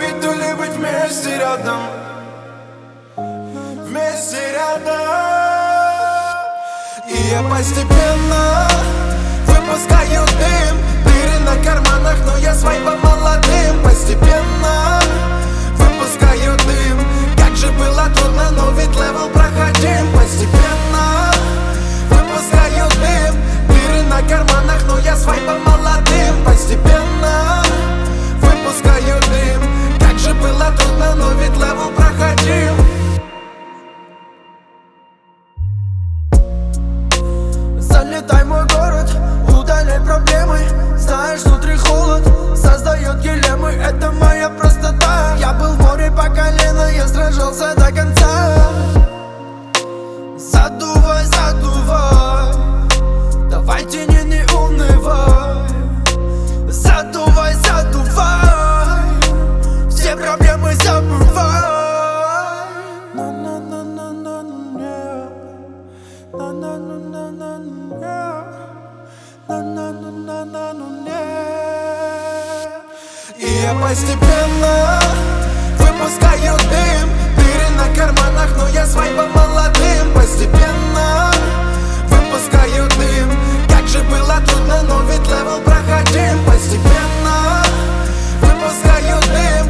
выпить, то ли быть вместе рядом. Вместе рядом. И я постепенно выпускаю дым. Дыры на карманах, но я свайпом молодым. Постепенно выпускаю дым. Как же было трудно, но ведь левел проходим. Постепенно выпускаю дым. Дыры на карманах, но я свайпом молодым. Постепенно выпускаю дым. Как же было трудно, но ведь левел проходим. Залетай в мой город, удаляй проблемы. Знаешь, внутри холод создает дилеммы. Это моя простота. Я был в море по колено, я сражался до конца. Задувай, задувай, давай тяни, не унывай. Задувай, задувай, все проблемы забывай. И я постепенно выпускаю дым. Дыры на карманах, но я свайпом молодым. Постепенно выпускаю дым. Как же было трудно, но ведь левел проходим. Постепенно выпускаю дым.